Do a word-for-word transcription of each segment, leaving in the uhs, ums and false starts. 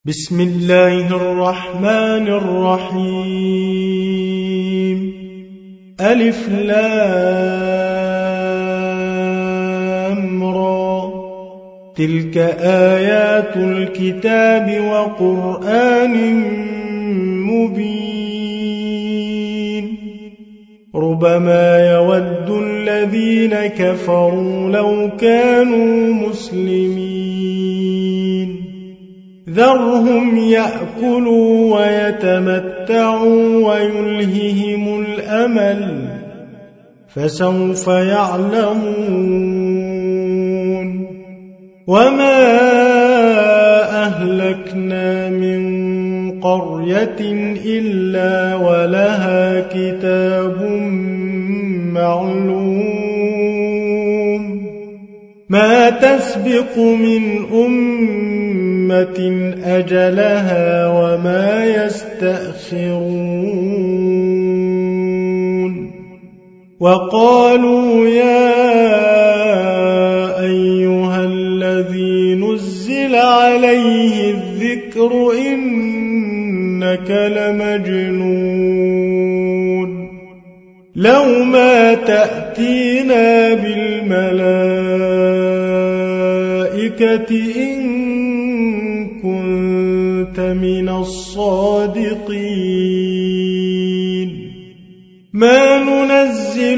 بسم الله الرحمن الرحيم. ألف لام را. تلك آيات الكتاب وقرآن مبين. ربما يود الذين كفروا لو كانوا مسلمين. ذرهم يأكلوا ويتمتعوا ويلههم الأمل فسوف يعلمون. وما أهلكنا من قرية إلا ولها كتاب معلوم ما تسبق من أمة أجلها وما يستأخرون. وقالوا يا أيها الذي نزل عليه الذكر إنك لمجنون لو ما تأتينا بالملائكة إن كنت من الصادقين. ما ننزل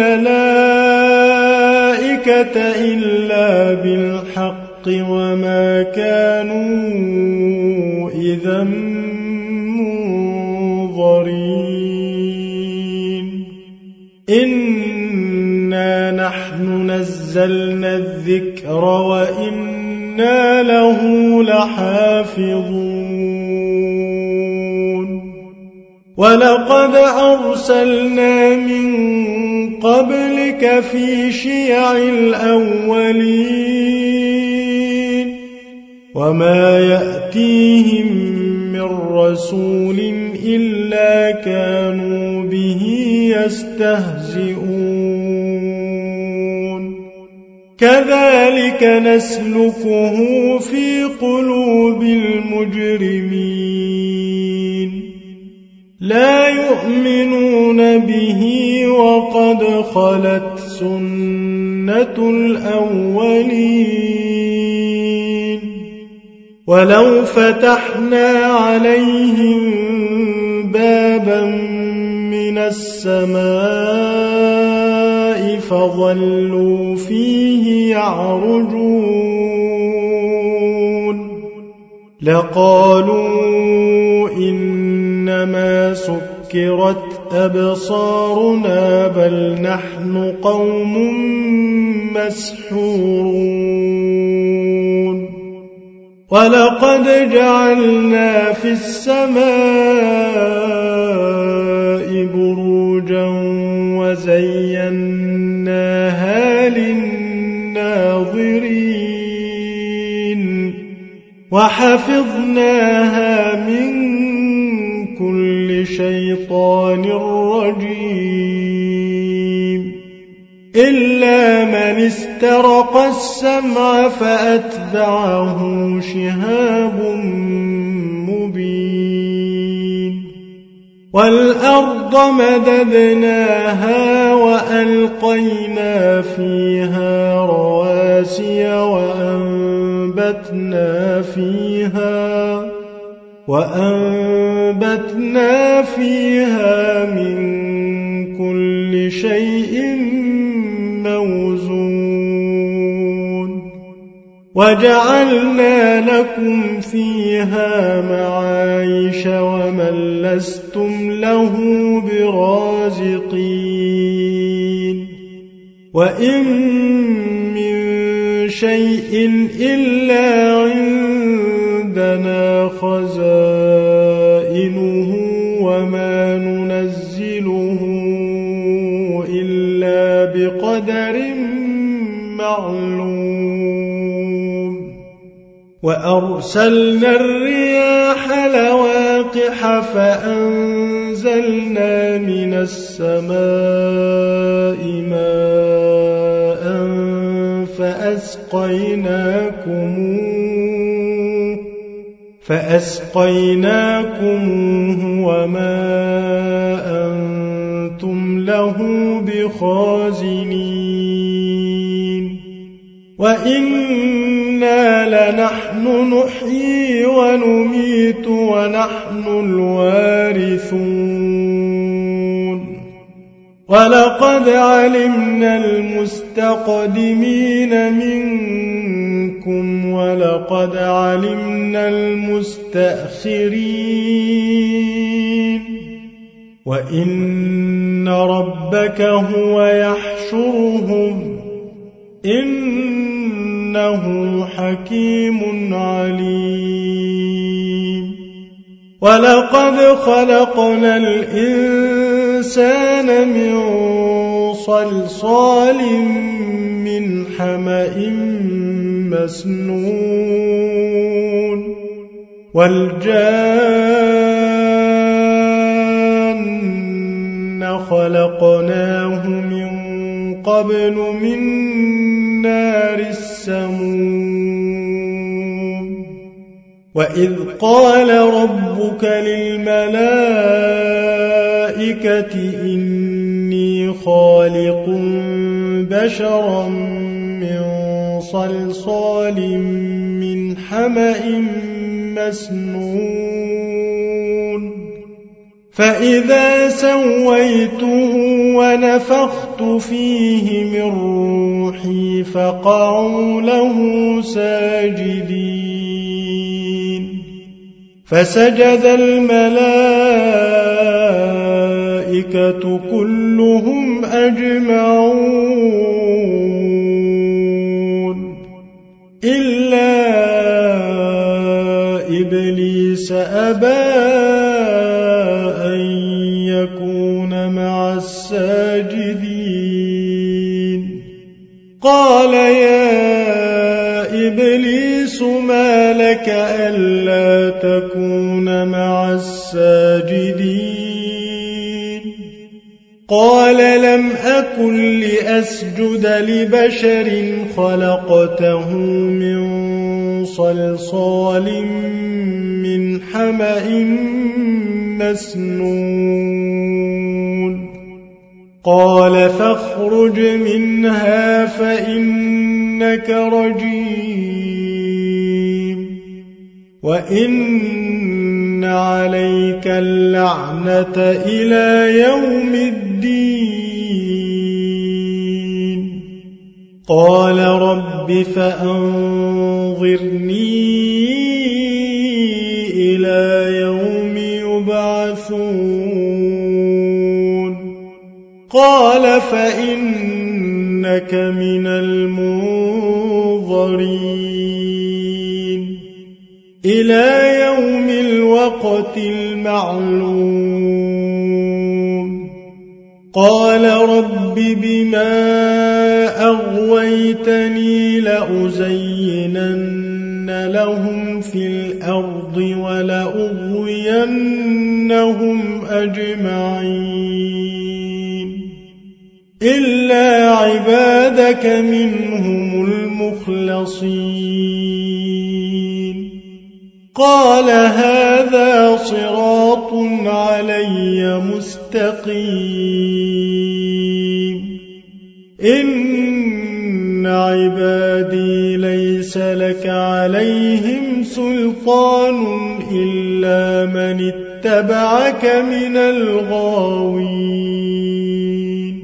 الملائكة إلا بالحق وما كانوا إذا منظرين. إنا نحن نزلنا الذكر وإنا له لحافظون. ولقد أرسلنا من قبلك في شيع الأولين وما يأتيهم من رسول إلا كانوا به يستهزئون. كذلك نسلكه في قلوب المجرمين. لا يؤمنون به وقد خلت سنة الأولين. ولو فتحنا عليهم بابا من السماء فظلوا فيه يعرجون لقالوا إنما سكرت أبصارنا بل نحن قوم مسحورون. ولقد جعلنا في السماء بروجا وزيناها للناظرين وحفظناها من كل شيطان رجيم إلا من استرق السمع فأتبعه شهاب مبين. والأرض مددناها وألقينا فيها رواسي وأنبتنا فيها وأنبتنا فيها من كل شيء موزون. وجعلنا لكم فيها معايش ومن لستم له برازقين. وإن من شيء إلا عندنا خزائنه وما ننزله إلا بقدر معلوم. وأرسلنا الرياح لواقح فأنزلنا من السماء ماء فأسقيناكموه فأسقيناكموه وما أنتم له بخازنين وإنا لنحن نحيي ونميت ونحن الوارثون ولقد علمنا المستقدمين منكم ولقد علمنا المستأخرين وإن ربك هو يحشرهم إنه حكيم عليم ولقد خلقنا الإنسان من صلصال من حمأ مسنون والجان خلقناه من قبل من نار السموم وإذ قال ربك للملائكة إني خالق بشرا من صلصال من حمأ مسنون فإذا سويته ونفخت فيه من روحي فقعوا له ساجدين فسجد الملائكة كلهم أجمعون إلا إبليس أبى أن يكون مع الساجدين قال يا إبليس ما لك ألا تكون مع الساجدين قال لم أكن لأسجد لبشر خلقته من صلصال من حمأ مسنون قال فاخرج منها فإنك رجيم وإن عليك اللعنة إلى يوم الدين قال رب فأنظرني إلى يوم يبعثون قال فإنك من المنظرين إلى يوم الوقت المعلوم قال رب بما أغويتني لأزينن لهم في الأرض ولأغوينهم أجمعين إلا عبادك منهم المخلصين قال هذا صراط علي مستقيم إن عبادي ليس لك عليهم سلطان إلا من اتبعك من الغاوين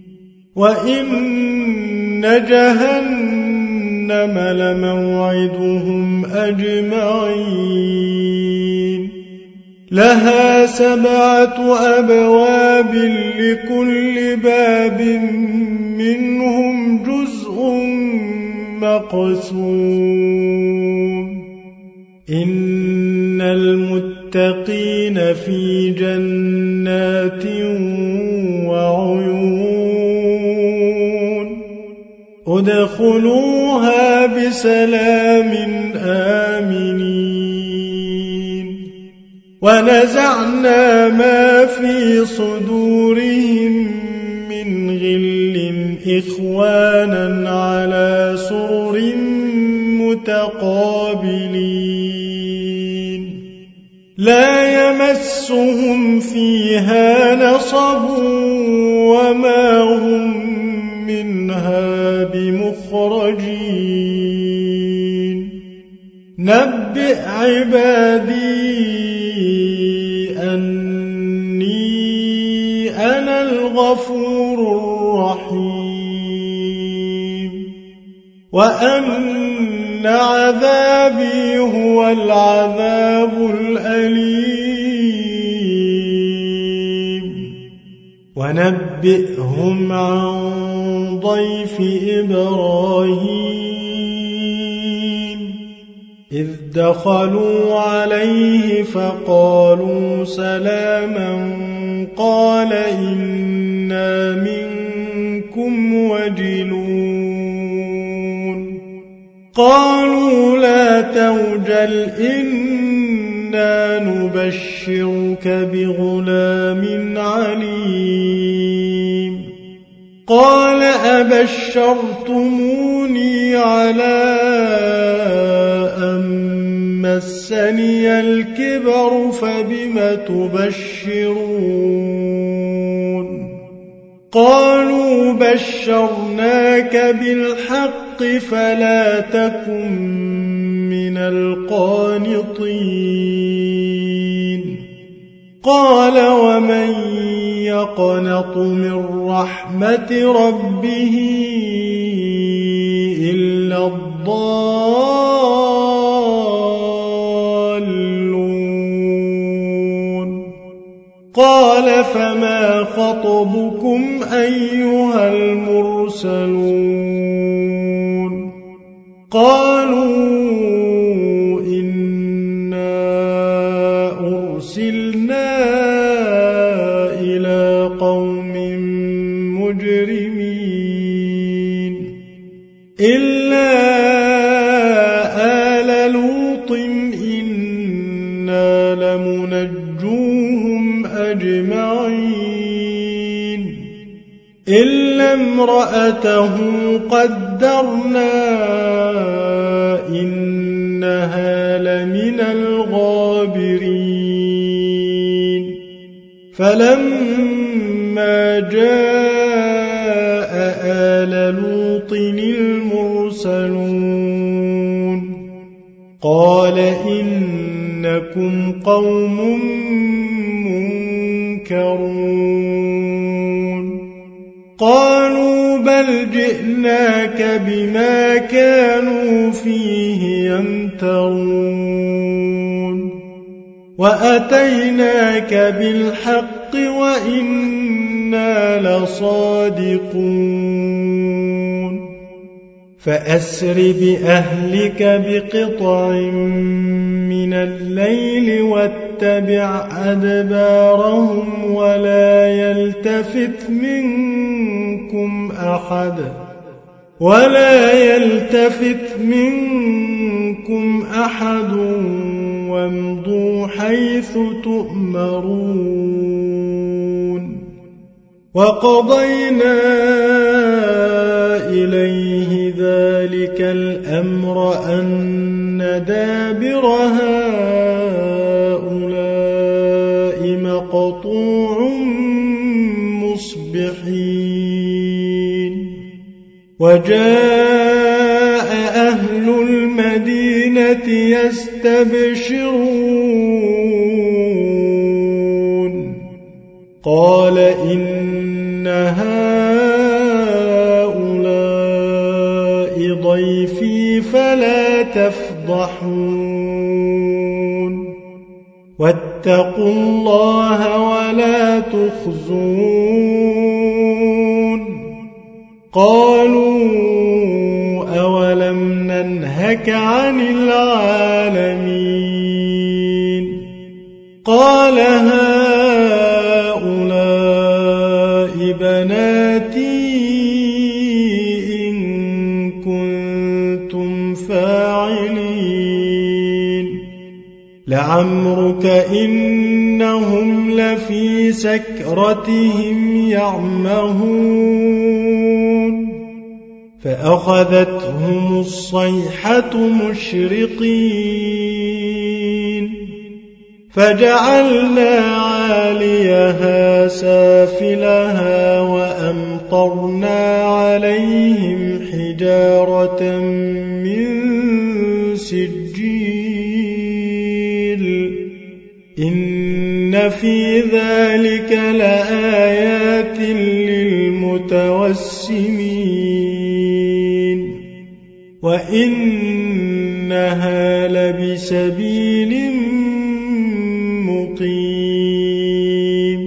وإن جهنم لموعدهم أجمعين لها سبعة أبواب لكل باب منهم جزء مقسوم إن المتقين في جنات وعيون ادخلوها بسلام آمنين ونزعنا ما في صدورهم من غل إخوانا على سرر متقابلين لا يمسهم فيها نصب وما هم منها بمخرجين نبئ عبادي أني أنا الغفور الرحيم وأن عذابي هو العذاب الأليم ونبئهم عن ضيف إبراهيم إذ دخلوا عليه فقالوا سلاما قال إنا منكم وجلون قالوا لا توجل إنا نبشرك بغلام عليم قال أبشرتموني على أن مسني الكبر فبم تبشرون قالوا بشرناك بالحق فلا تكن من القانطين قال ومن يقنط من رحمة ربه إلا الضالون قال فما خطبكم أيها المرسلون قالوا إنا أرسلنا إلى قوم مجرمين إلا آل لوط إنا لمنجوهم أجمعين إلا امرأته قدرنا إنها لمن الغابرين فلما جاء آل لوط المرسلون قال إنكم قوم منكرون قالوا بل جئناك بما كانوا فيه يمترون وأتيناك بالحق وإنا لصادقون فأسر بأهلك بقطع من الليل واتبع أدبارهم ولا يلتفت منكم أحد ولا يلتفت منكم أحد وامضوا حيث تؤمرون وقضينا إليه ذلك الأمر أن دابر هؤلاء مقطوع مصبحين وجاء أهل المدينة يستبشرون قال إن هؤلاء ضيفي فلا تفضحون واتقوا الله ولا تخزون قالوا أولم ننهك عن العالمين قال هؤلاء بناتي إن كنتم فاعلين لعمرك إنهم لفي سكرتهم يعمهون فأخذتهم الصيحة مشرقين فجعلنا عاليها سافلها وأمطرنا عليهم حجارة من سجيل إن في ذلك لآيات للمتوسمين وإنها لبسبيل مقيم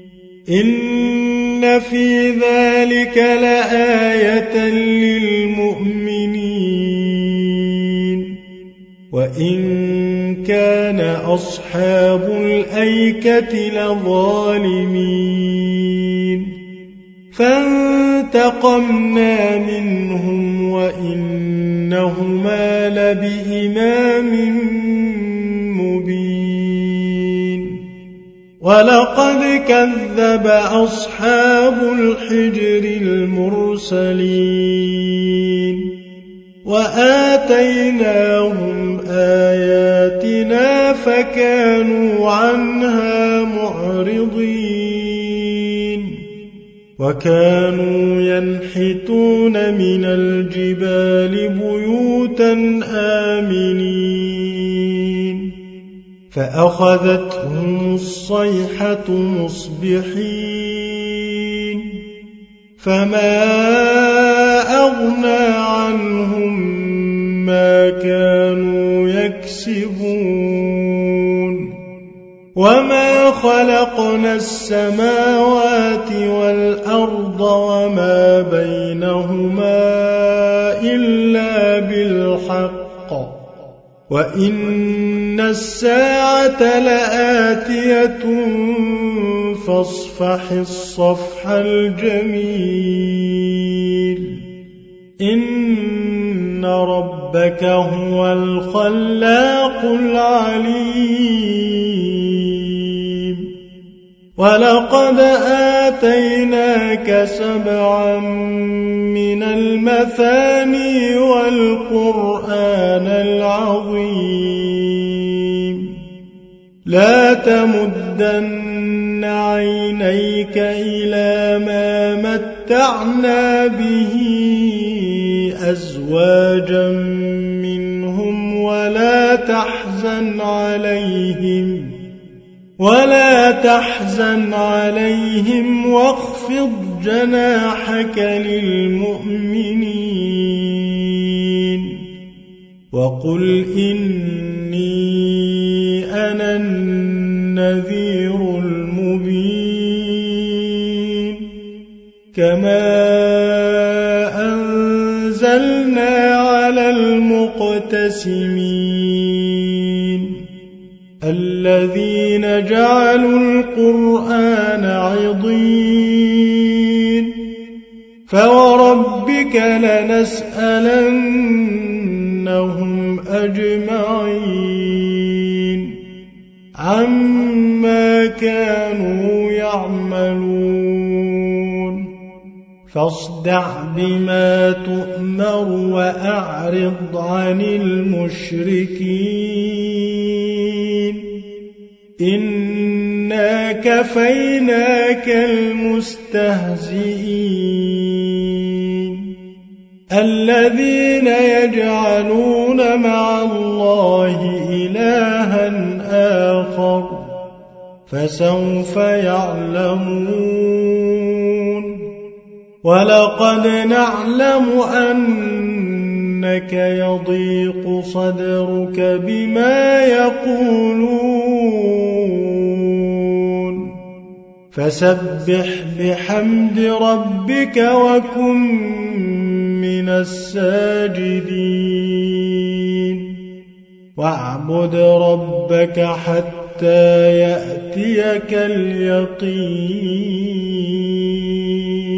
إن في ذلك لآية للمؤمنين وإن كان أصحاب الأيكة لظالمين فانتقمنا منهم وإنهما لبإمام مبين ولقد كذب أصحاب الحجر المرسلين وآتيناهم آياتنا فكانوا عنها معرضين وكانوا ينحتون من الجبال بيوتا آمنين فأخذتهم الصيحة مصبحين فما أغنى عنهم ما كانوا يكسبون وما خلقنا السماوات والأرض وما بينهما إلا بالحق وإن الساعة لآتية فاصفح الصفح الجميل إن ربك هو الخلاق العليم ولقد آتيناك سبعا من المثاني والقرآن العظيم لا تمدن عينيك إلى ما متعنا به أزواجا منهم ولا تحزن عليهم ولا تحزن عليهم واخفض جناحك للمؤمنين وقل إني أنا النذير المبين كما أنزلنا على المقتسمين الذين جعلوا القرآن عضين فوربك لنسألنهم أجمعين عما كانوا يعملون فاصدع بما تؤمر وأعرض عن المشركين إنا كفيناك المستهزئين الذين يجعلون مع الله إلها آخر فسوف يعلمون ولقد نعلم أنك يضيق صدرك بما يقولون فسبح بحمد ربك وكن من الساجدين واعبد ربك حتى يأتيك اليقين